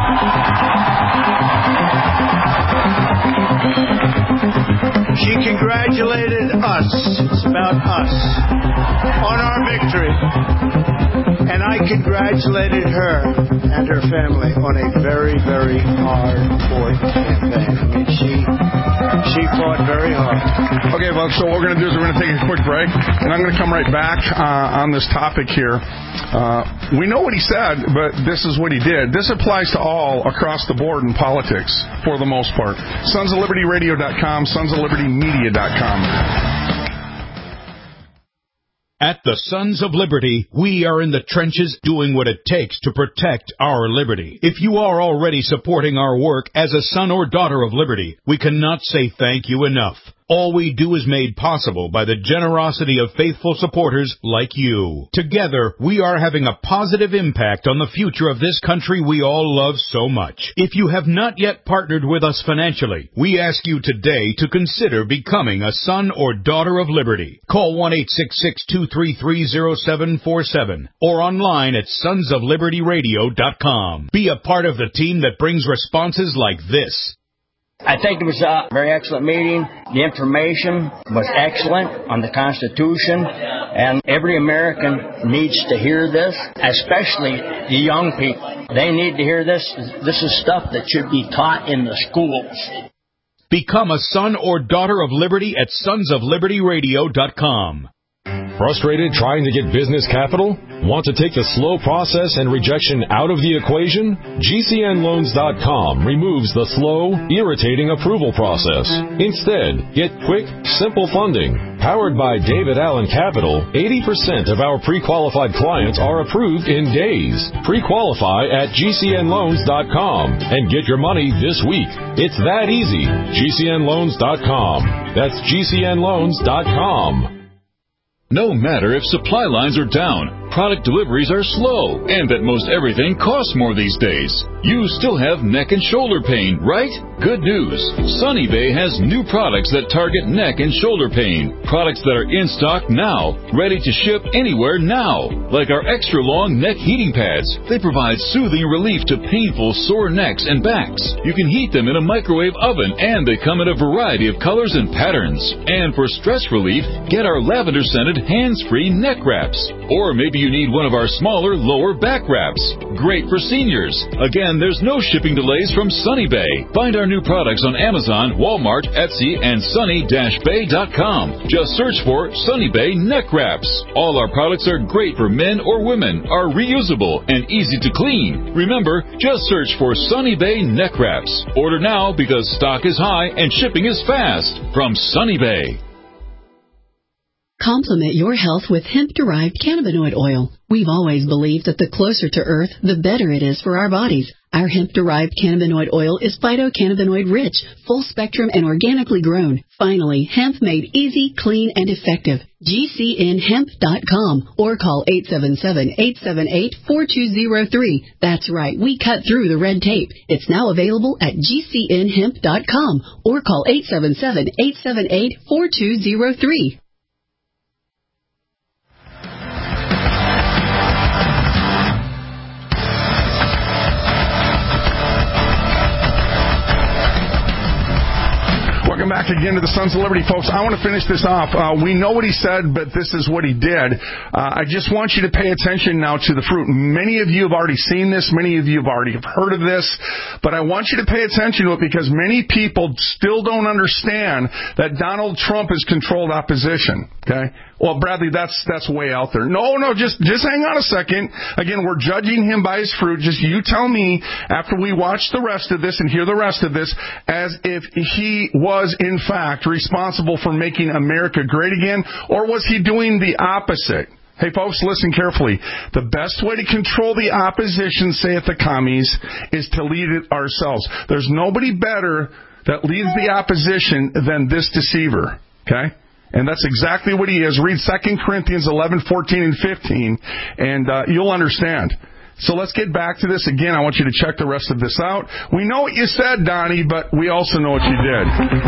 She congratulated us, it's about us, on our victory. And I congratulated her and her family on a very, very hard-fought campaign. I mean, she she fought very hard.
Okay, folks, so what we're going to do is we're going to take a quick break, and I'm going to come right back uh, on this topic here. Uh, we know what he said, but this is what he did. This applies to all across the board in politics, for the most part. Sons of Liberty Radio dot com, Sons of Liberty Media dot com.
At the Sons of Liberty, we are in the trenches doing what it takes to protect our liberty. If you are already supporting our work as a son or daughter of liberty, we cannot say thank you enough. All we do is made possible by the generosity of faithful supporters like you. Together, we are having a positive impact on the future of this country we all love so much. If you have not yet partnered with us financially, we ask you today to consider becoming a son or daughter of liberty. Call one eight six six, two three three, zero seven four seven or online at sons of liberty radio dot com. Be a part of the team that brings responses like this.
I think it was a very excellent meeting. The information was excellent on the Constitution, and every American needs to hear this, especially the young people. They need to hear this. This is stuff that should be taught in the schools.
Become a son or daughter of liberty at sons of liberty radio dot com.
Frustrated trying to get business capital? Want to take the slow process and rejection out of the equation? G C N loans dot com removes the slow, irritating approval process. Instead, get quick, simple funding. Powered by David Allen Capital, eighty percent of our pre-qualified clients are approved in days. Pre-qualify at G C N loans dot com and get your money this week. It's that easy. G C N loans dot com. That's G C N loans dot com.
No matter if supply lines are down, product deliveries are slow, and that most everything costs more these days, you still have neck and shoulder pain, right? Good news. Sunny Bay has new products that target neck and shoulder pain. Products that are in stock now, ready to ship anywhere now. Like our extra long neck heating pads. They provide soothing relief to painful sore necks and backs. You can heat them in a microwave oven, and they come in a variety of colors and patterns. And for stress relief, get our lavender scented hands-free neck wraps. Or maybe you need one of our smaller lower back wraps. Great for seniors. Again, there's no shipping delays from Sunny Bay. Find our new products on Amazon, Walmart, Etsy, and sunny dash bay dot com. Just search for Sunny Bay neck wraps. All our products are great for men or women, are reusable, and easy to clean. Remember, just search for Sunny Bay neck wraps. Order now because stock is high and shipping is fast. From Sunny Bay.
Complement your health with hemp-derived cannabinoid oil. We've always believed that the closer to Earth, the better it is for our bodies. Our hemp-derived cannabinoid oil is phytocannabinoid-rich, full-spectrum, and organically grown. Finally, hemp made easy, clean, and effective. G C N hemp dot com or call eight seven seven, eight seven eight, four two zero three. That's right, we cut through the red tape. It's now available at G C N hemp dot com or call eight seven seven, eight seven eight, four two zero three.
Welcome back again to the Sons of Liberty, folks. I want to finish this off. Uh, we know what he said, but this is what he did. Uh, I just want you to pay attention now to the fruit. Many of you have already seen this. Many of you have already heard of this. But I want you to pay attention to it because many people still don't understand that Donald Trump has controlled opposition. Okay? Well, Bradley, that's that's way out there. No, no, just just hang on a second. Again, we're judging him by his fruit. Just you tell me after we watch the rest of this and hear the rest of this as if he was, in fact, responsible for making America great again, or was he doing the opposite? Hey, folks, listen carefully. The best way to control the opposition, saith the commies, is to lead it ourselves. There's nobody better that leads the opposition than this deceiver, okay? And that's exactly what he is. Read Second Corinthians eleven, fourteen, and fifteen, and uh, you'll understand. So let's get back to this. Again, I want you to check the rest of this out. We know what you said, Donnie, but we also know what you did.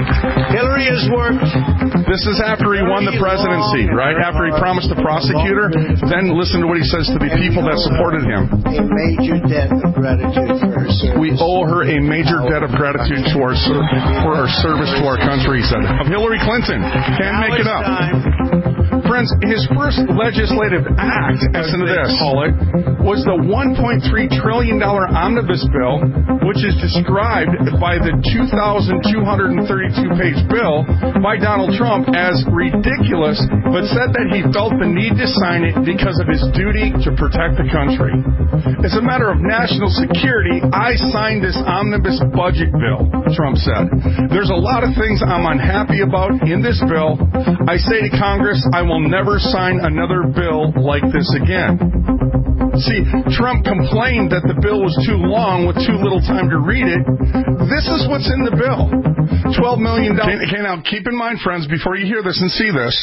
Hillary has worked.
This is after he won the presidency, right? After he promised the prosecutor. Then listen to what he says to the people that supported him.
A major debt of gratitude for her service.
We owe her a major debt of gratitude to our ser- for her service to our country, he said. Of Hillary Clinton. Can't make it up. Friends, his first legislative act, listen to this, call it, was the one point three trillion dollars omnibus bill, which is described by the two thousand two hundred thirty-two page bill by Donald Trump as ridiculous, but said that he felt the need to sign it because of his duty to protect the country. As a matter of national security, I signed this omnibus budget bill, Trump said. There's a lot of things I'm unhappy about in this bill. I say to Congress, I will never sign another bill like this again. See, Trump complained that the bill was too long with too little time to read it. This is what's in the bill. twelve million dollars. Okay, now keep in mind, friends, before you hear this and see this,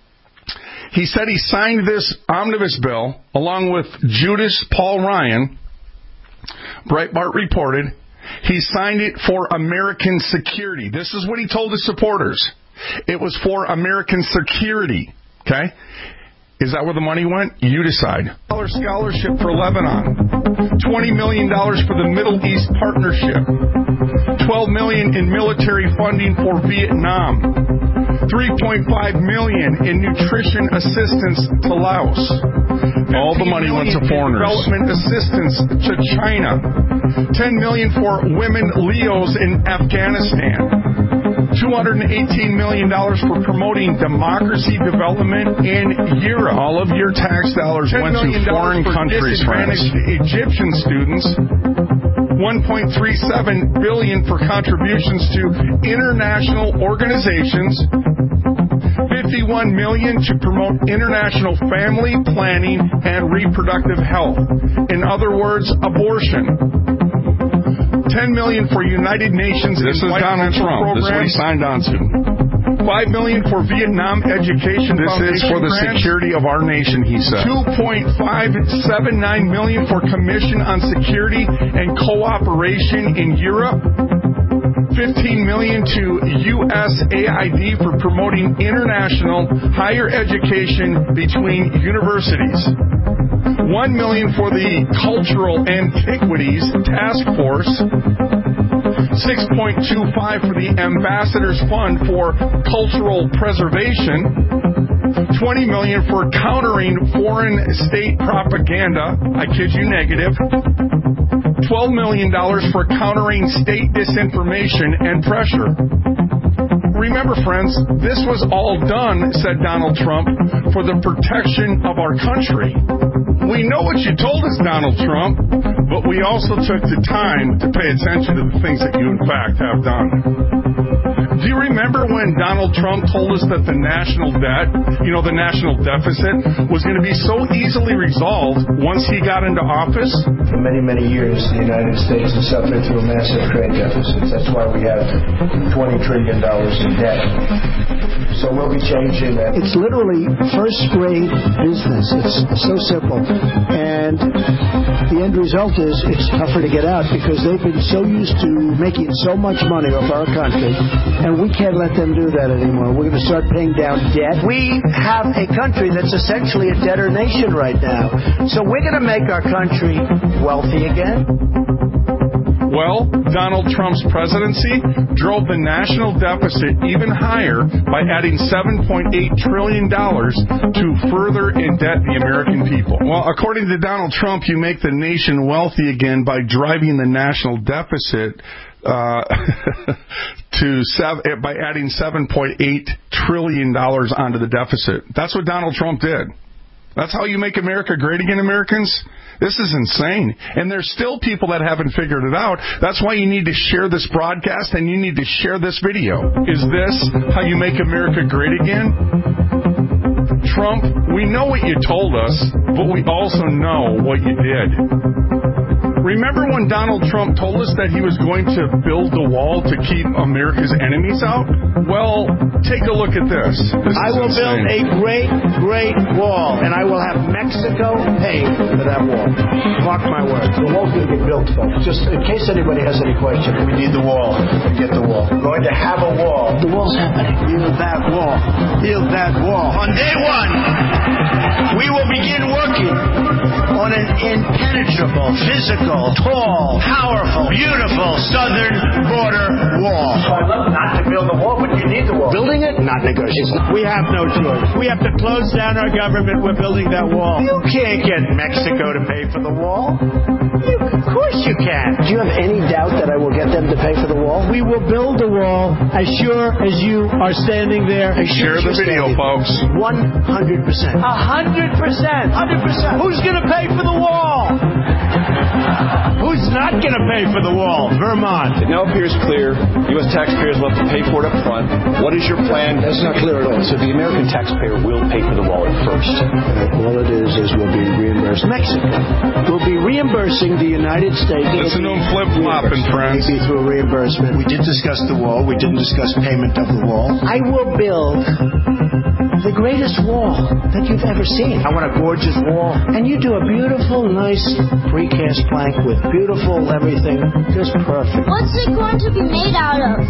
he said he signed this omnibus bill along with Judas Paul Ryan. Breitbart reported he signed it for American security. This is what he told his supporters. It was for American security. Okay? Is that where the money went? You decide. Scholarship for Lebanon. twenty million dollars for the Middle East Partnership. twelve million dollars in military funding for Vietnam. three point five million dollars in nutrition assistance to Laos. All the money went to foreigners. Development assistance to China. ten million dollars for women Leos in Afghanistan. two hundred eighteen million dollars for promoting democracy development in Europe. All of your tax dollars went to foreign countries, friends. Egyptian students. one point three seven billion dollars for contributions to international organizations. fifty-one million dollars to promote international family planning and reproductive health. In other words, abortion. ten million dollars for United Nations. This is Donald Trump. This is what he signed on to. five million dollars for Vietnam Education This Foundation is for the grants. Security of our nation, he said. two point five seven nine million dollars for Commission on Security and Cooperation in Europe. fifteen million dollars to U S A I D for promoting international higher education between universities. one million dollars for the Cultural Antiquities Task Force. six point two five for the Ambassadors Fund for Cultural Preservation. twenty million dollars for countering foreign state propaganda. I kid you, negative. twelve million dollars for countering state disinformation and pressure. Remember, friends, this was all done, said Donald Trump, for the protection of our country. We know what you told us, Donald Trump, but we also took the time to pay attention to the things that you, in fact, have done. Do you remember when Donald Trump told us that the national debt, you know, the national deficit, was going to be so easily resolved once he got into office?
For many, many years, the United States has suffered through massive trade deficits. That's why we have twenty trillion dollars in debt. So we'll be changing that. It's literally first-rate business. It's so simple. And the end result is it's tougher to get out because they've been so used to making so much money off our country, and we can't let them do that anymore. We're going to start paying down debt. We have a country that's essentially a debtor nation right now. So we're going to make our country wealthy again.
Well, Donald Trump's presidency drove the national deficit even higher by adding seven point eight trillion dollars to further indebt the American people. Well, according to Donald Trump, you make the nation wealthy again by driving the national deficit uh, to sev- by adding seven point eight trillion dollars onto the deficit. That's what Donald Trump did. That's how you make America great again, Americans? This is insane. And there's still people that haven't figured it out. That's why you need to share this broadcast and you need to share this video. Is this how you make America great again? Trump, we know what you told us, but we also know what you did. Remember when Donald Trump told us that he was going to build the wall to keep America's enemies out? Well, take a look at this. this
I will insane. build a great, great wall, and I will have Mexico pay for that wall. Mark my words. The wall's going to get built, folks. Just in case anybody has any question, we need the wall. We get the wall. We're going to have a wall. The wall's happening. Build that wall. Build that wall. On day one, we will begin working on an impenetrable, physical, tall, powerful, beautiful southern border wall. So I'd love not to build a wall, but you need the wall. Building it, not negotiating. We have no choice. We have to close down our government. We're building that wall. You can't get Mexico to pay for the wall. You, of course you can. Do you have any doubt that I will get them to pay for the wall? We will build the wall as sure as you are standing there. As
Share
sure
the video, folks.
one hundred percent. one hundred percent. one hundred percent. Who's going to pay for the wall? Who's
Who's not going to pay for the wall? Vermont.
It now appears clear U S taxpayers will have to pay for it up front. What is your plan?
That's not clear at all.
So the American taxpayer will pay for the wall at first.
Uh, all it is is we'll be reimbursed Mexico. We'll be reimbursing the United States.
Listen to him flip-flopping, friends.
Maybe through reimbursement.
We did discuss the wall. We didn't discuss payment of the wall.
I will build the greatest wall that you've ever seen.
I want a gorgeous wall.
And you do a beautiful, nice precast plank with beautiful everything. Just perfect.
What's it going to be made out of?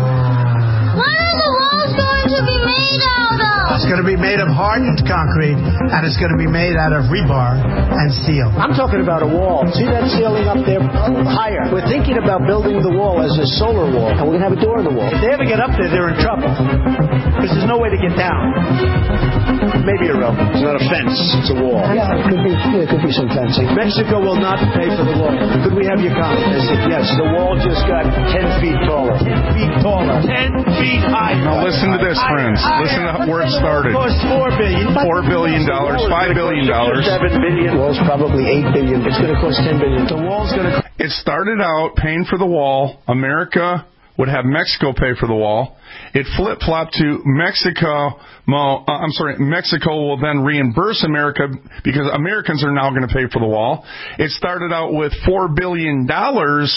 What are the walls going to be made out of?
It's going to be made of hardened concrete, and it's going to be made out of rebar and steel.
I'm talking about a wall. See that ceiling up there? Higher. We're thinking about building the wall as a solar wall, and we're going to have a door in the wall.
If they ever get up there, they're in trouble, because there's no way to get down. Maybe a rope. It's not a fence. It's a wall.
Yeah, it could be, yeah, it could be some fencing.
Mexico will not pay for the wall. Could we have your comment?
I said, yes, the wall just got ten feet taller.
ten feet taller. ten feet higher.
Now listen to this, friends. Listen to where it started.
It cost four billion dollars.
Four billion dollars, five billion dollars.
Seven billion. The wall's probably eight billion. It's going to cost ten billion.
The wall's going to.
It started out paying for the wall. America would have Mexico pay for the wall. It flip-flopped to Mexico. Uh, I'm sorry, Mexico will then reimburse America because Americans are now going to pay for the wall. It started out with four billion dollars.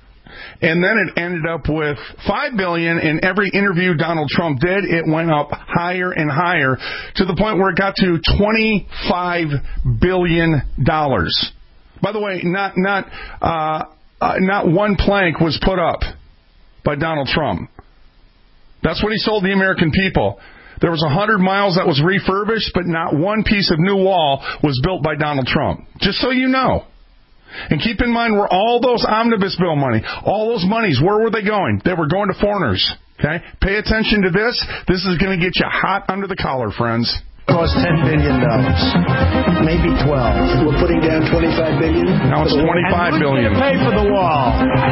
And then it ended up with five billion dollars. In every interview Donald Trump did, it went up higher and higher to the point where it got to twenty-five billion dollars. By the way, not not uh, uh, not one plank was put up by Donald Trump. That's what he sold the American people. There was one hundred miles that was refurbished, but not one piece of new wall was built by Donald Trump. Just so you know. And keep in mind where all those omnibus bill money, all those monies, where were they going? They were going to foreigners. Okay? Pay attention to this. This is going to get you hot under the collar, friends.
Cost ten billion dollars, maybe twelve.
We're putting down twenty-five billion dollars.
Now it's twenty-five billion dollars.
Who's going to pay for the wall?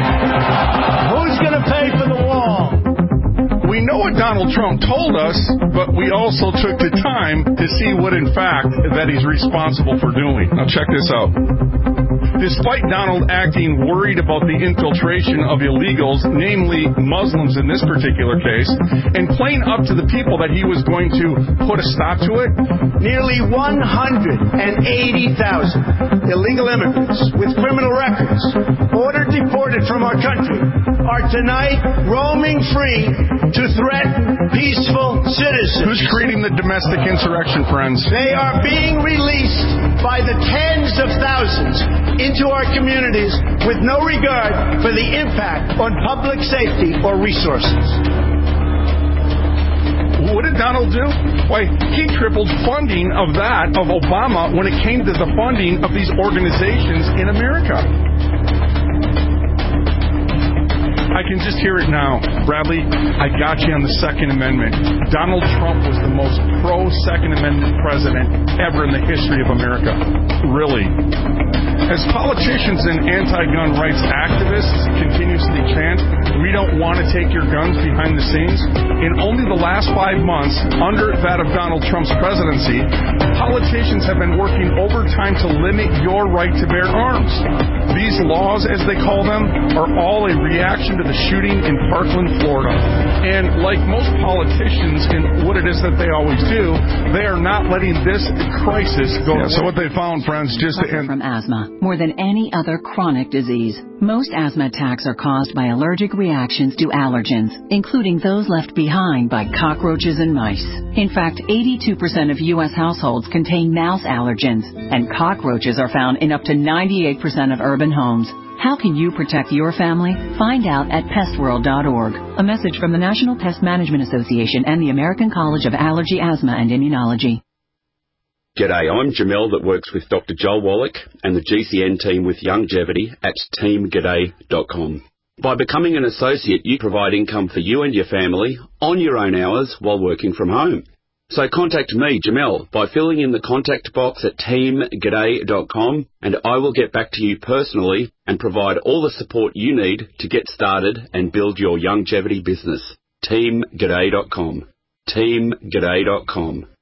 Who's going to pay for the wall?
We know what Donald Trump told us, but we also took the time to see what, in fact, that he's responsible for doing. Now check this out. Despite Donald acting worried about the infiltration of illegals, namely Muslims in this particular case, and playing up to the people that he was going to put a stop to it,
nearly one hundred eighty thousand illegal immigrants with criminal records ordered deported from our country are tonight roaming free to threaten peaceful citizens.
Who's creating the domestic insurrection, friends?
They are being released by the tens of thousands into our communities with no regard for the impact on public safety or resources.
What did Donald do? Why, he tripled funding of that, of Obama, when it came to the funding of these organizations in America. I can just hear it now. Bradley, I got you on the Second Amendment. Donald Trump was the most pro-Second Amendment president ever in the history of America. Really. As politicians and anti-gun rights activists continuously chant, we don't want to take your guns behind the scenes, in only the last five months, under that of Donald Trump's presidency, politicians have been working overtime to limit your right to bear arms. These laws, as they call them, are all a reaction to the shooting in Parkland, Florida. And like most politicians in what it is that they always do, they are not letting this crisis go. Yeah, so what they found, friends, just to end...
from asthma more than any other chronic disease. Most asthma attacks are caused by allergic reactions to allergens, including those left behind by cockroaches and mice. In fact, eighty-two percent of U S households contain mouse allergens, and cockroaches are found in up to ninety-eight percent of urban homes. How can you protect your family? Find out at pest world dot org. A message from the National Pest Management Association and the American College of Allergy, Asthma, and Immunology.
G'day, I'm Jamel that works with Doctor Joel Wallach and the G C N team with Longevity at team g'day dot com. By becoming an associate, you provide income for you and your family on your own hours while working from home. So contact me, Jamel, by filling in the contact box at team g'day dot com, and I will get back to you personally and provide all the support you need to get started and build your longevity business. team g'day dot com. team g'day dot com.